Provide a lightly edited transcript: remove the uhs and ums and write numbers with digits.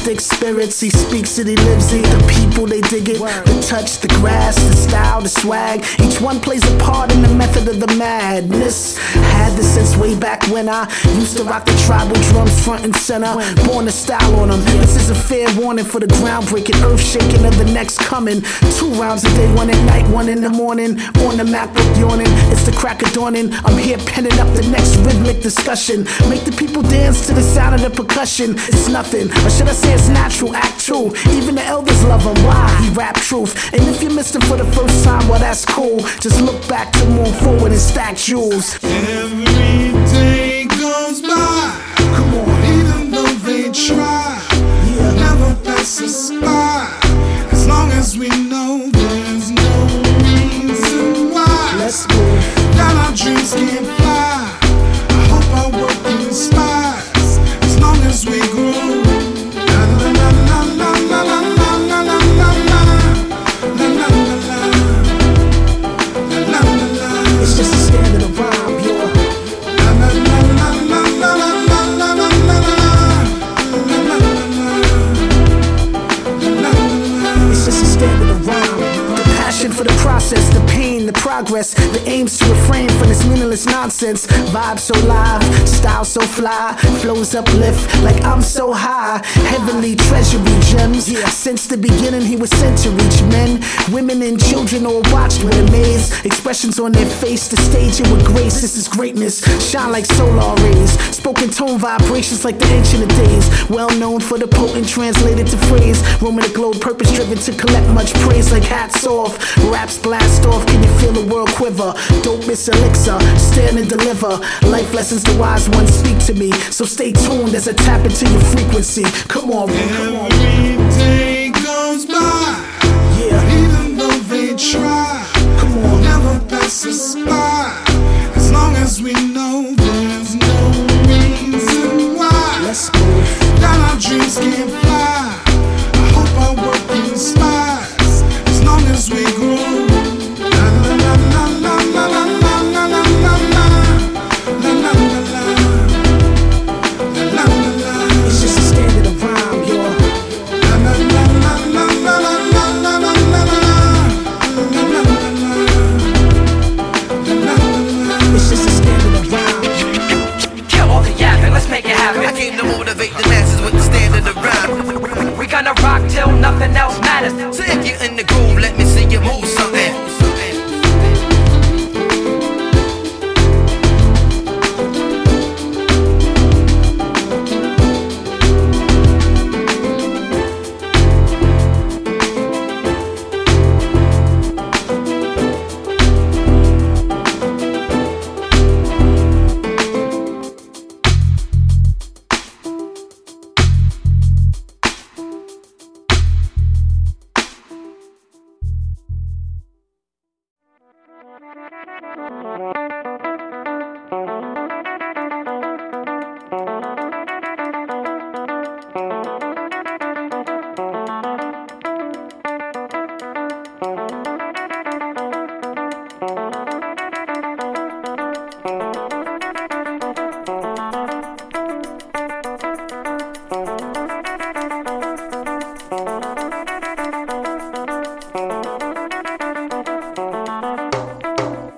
mystic spirits. He speaks it, he lives it. The people, they dig it. The touch, the grass, the style, the swag. Each one plays a part in the method of the madness. Had this since way back when I used to rock the tribal drums front and center. Born to style on them. This is a fair warning for the groundbreaking, earth shaking of the next coming. 2 rounds a day, 1 at night, 1 in the morning. On the MacBook yawning, it's the crack of dawning. I'm here penning up the next rhythmic discussion. Make the people dance to the sound of the percussion. It's nothing, or should I say it's natural, act true. Even the elders love him, why? He rap truth. And if you missed him for the first time, well that's cool. Just look back to move forward and stack jewels. Every day goes by, Come on, even though they try, yeah. never pass us by. As long as we know there's no reason why, Let's go. that our dreams can't fly. I hope our work inspires. As long as we grow. La la la la la la la la la la la la la la la la. It's just a standard of rhyme, yo. La la la la la la la la la la la. It's just a standard of rhyme. The passion for the process, the pain, the progress, the aims to refrain from this meaningless nonsense. Vibe so live, style so fly, flows uplift like I'm so high. Heavenly treasury gems. Since the beginning he was sent to reach men, women and children all watched with amaze. Expressions on their face, the stage it with grace. This is greatness, shine like solar rays. Spoken tone vibrations like the ancient of days. Well known for the potent translated to phrase. Roaming the globe, purpose driven to collect much praise like hats off. Raps blast off, can you feel the world quiver? Dope miss elixir, stand and deliver. Life lessons the wise ones speak to me. So stay tuned as I tap into your frequency. Come on, come on. Every day goes by, Yeah, even though they try, come on. never pass us by. As long as we know there's no reason why, Let's go. that our dreams can't fly. I hope our work inspires. As long as we grow. La la la la la la la la la la la la la la la la. It's just a standard of rhyme, yo. La la la la la la la la la la la la. It's just a standard of rhyme. Kill all the yapping, let's make it happen. I came to motivate the masses with the standard of rhyme. We gonna rock till nothing else matters. So if you're in the groove, let me see you move something. Thank you.